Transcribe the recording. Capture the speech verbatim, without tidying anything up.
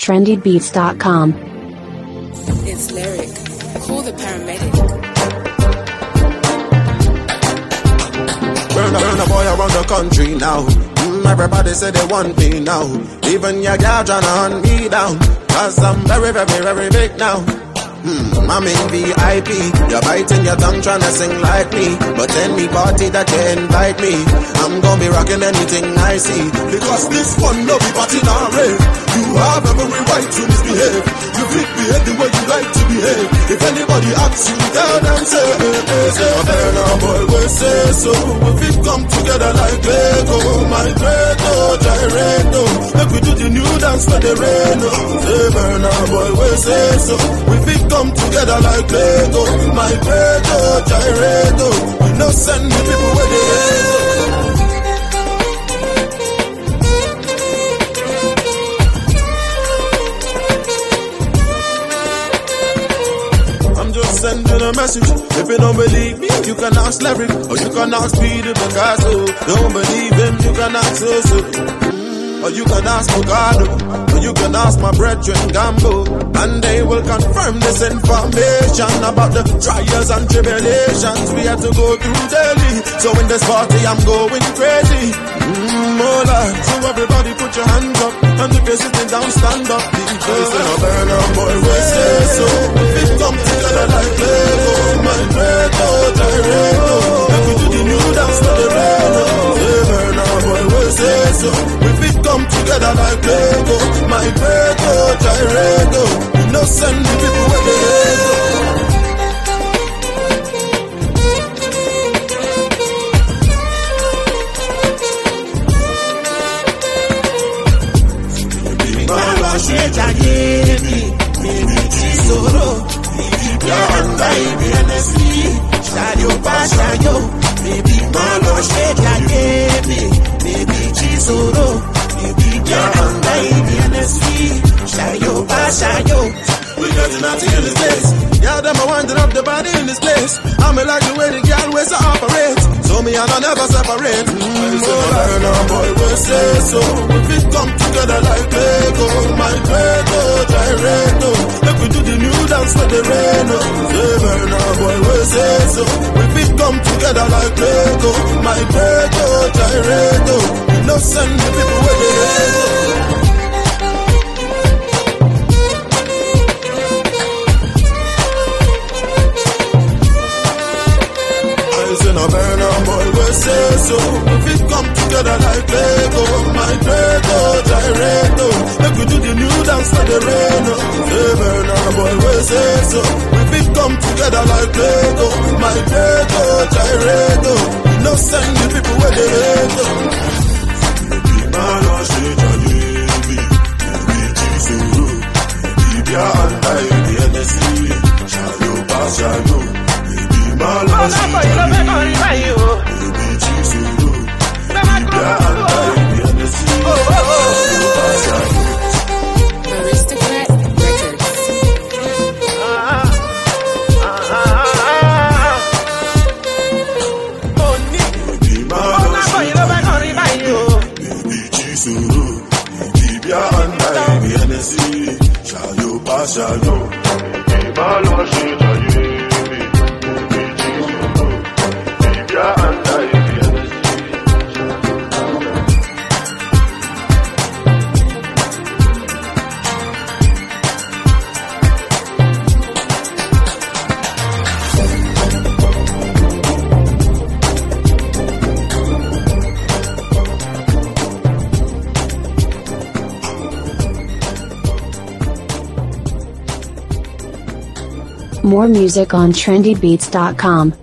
trendy beats dot com. It's Lyric. Call the paramedic. Burn a, burn a boy around the country now. Mm, everybody say they want me now. Even your girl tryna hunt me down. Cause I'm very, very, very big now. Hmm, I'm in V I P. You're biting your tongue tryna sing like me. But any party that you invite me, I'm gonna be rocking anything I see. Because this one no be party now, rave. You have every right to misbehave. You fit behave the way you like to behave. If anybody asks you, tell them say, hey, hey, say, burn a boy, we say so. If we come together like Lego, my Lego, Gyredo. If we do the new dance for the rain, say, burn a boy, we say so. If we come together like Lego, my Lego, Gyredo. We no send the people where they go. Sending a message. If you don't believe me, you can ask Larry, or you can ask Peter Picasso. Don't believe him, you can ask Soso, or you can ask Bogado, or you can ask my brethren Gambo, and they will confirm this information about the trials and tribulations we had to go through daily. So in this party, I'm going crazy. Mm, oh Lord. So everybody put your hands up, and if you're sitting down, stand up. Because in a burner, boy, we say so. If it come together like Lego, my Lego, Gyredo. If we do the new dance for the rain, hey, burner, boy, we say so. If it come together like Lego, my Lego, Gyredo. We no send the people where they go. We got nothing in this place. Yeah, them are winding up the body in this place. I'm like the way the girl ways to operate. So me and I never separate. Mm, so burn a boy, we say so. If we come together like Lego, my Lego, Gyredo. If we do the new dance for the rain, say burn a boy, we say so. If we come together like Lego, my Lego, Gyredo. We no send the people where they go. No burn on boy, we say so. If it come together like Lego, my Lego, Gyredo. If we do the new dance for the rain, hey, burn on boy, we say so. If it come together like Lego, my Lego, Gyredo. We no send the people where they go. Aristocrat Records. More music on trendy beats dot com.